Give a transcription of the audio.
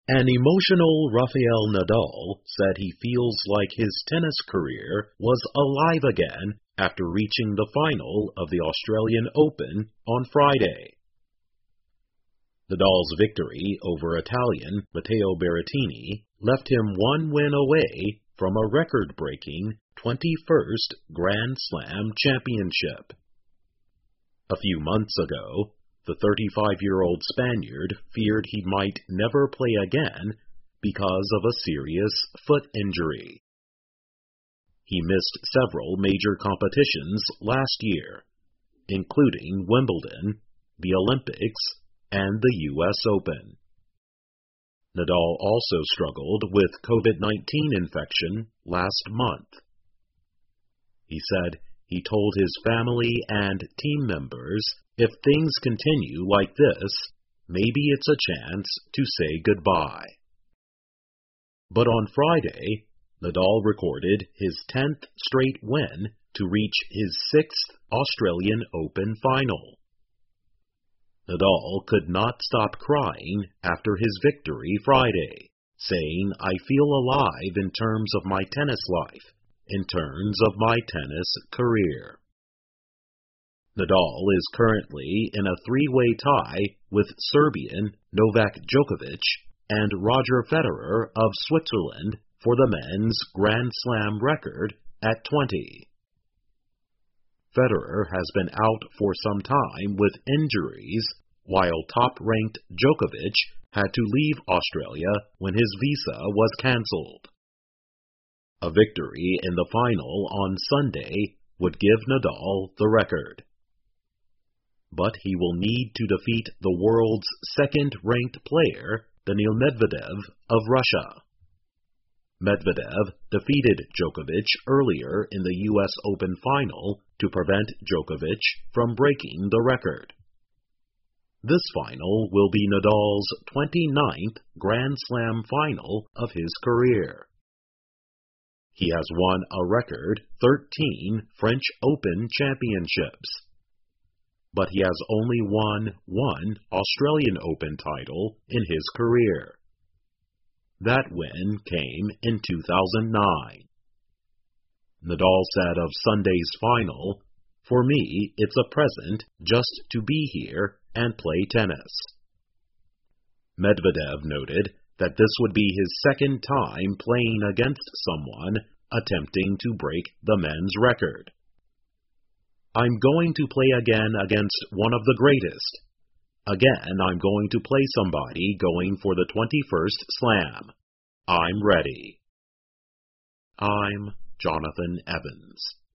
An emotional Rafael Nadal said he feels like his tennis career was alive again after reaching the final of the Australian Open on Friday. Nadal's victory over Italian Matteo Berrettini left him one win away from a record-breaking 21st Grand Slam championship. A few months ago, the 35-year-old Spaniard feared he might never play again because of a serious foot injury. He missed several major competitions last year, including Wimbledon, the Olympics, and the U.S. Open. Nadal also struggled with COVID-19 infection last month. He said he told his family and team members, if things continue like this, maybe it's a chance to say goodbye. But on Friday, Nadal recorded his 10th straight win to reach his 6th Australian Open final. Nadal could not stop crying after his victory Friday, saying, "I feel alive in terms of my tennis life, in terms of my tennis career." Nadal is currently in a three-way tie with Serbian Novak Djokovic and Roger Federer of Switzerland for the men's Grand Slam record at 20. Federer has been out for some time with injuries, while top-ranked Djokovic had to leave Australia when his visa was cancelled. A victory in the final on Sunday would give Nadal the record. But he will need to defeat the world's second-ranked player, Daniil Medvedev of Russia. Medvedev defeated Djokovic earlier in the U.S. Open final to prevent Djokovic from breaking the record. This final will be Nadal's 29th Grand Slam final of his career. He has won a record 13 French Open championships, but he has only won one Australian Open title in his career. That win came in 2009. Nadal said of Sunday's final, "For me, it's a present just to be here and play tennis." Medvedev noted that this would be his second time playing against someone attempting to break the men's record. "I'm going to play again against one of the greatest. Again, I'm going to play somebody going for the 21st Slam. I'm ready." I'm Jonathan Evans.